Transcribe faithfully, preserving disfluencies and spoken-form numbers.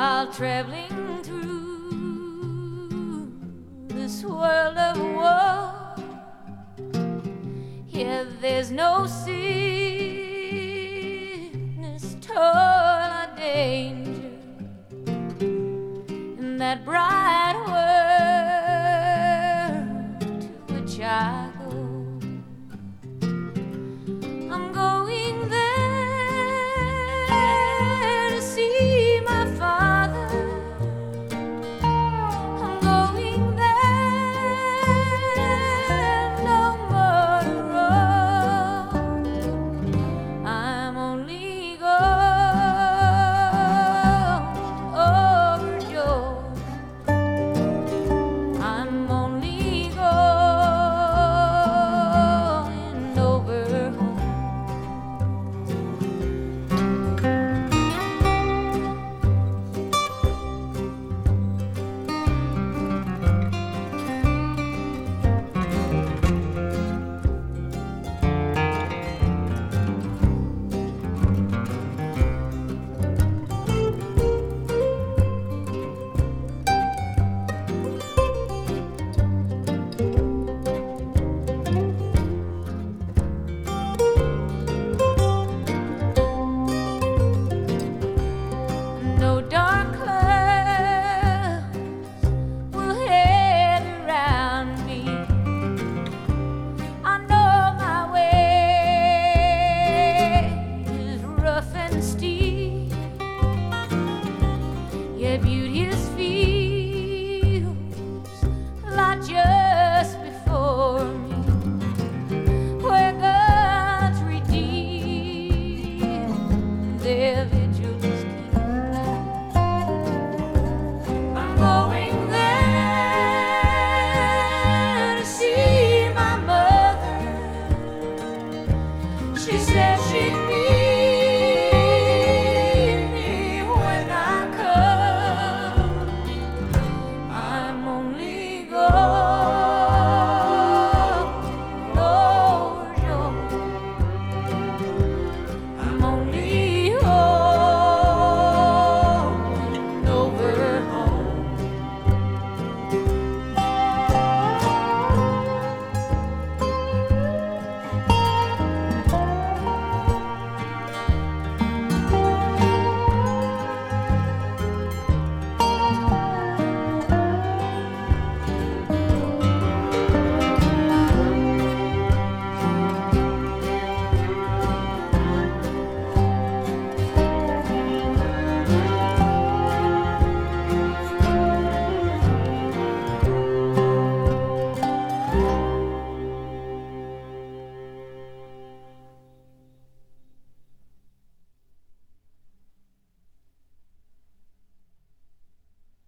while traveling through this world of woe. Here there's no sickness, toil, or danger in that bright world to which I go. I'm going there to see my father. I'm going there, no more to roam. I'm only going overjoyed. I'm only going over home. No dark clouds will head around me. I know my way is rough and steep. Your beauty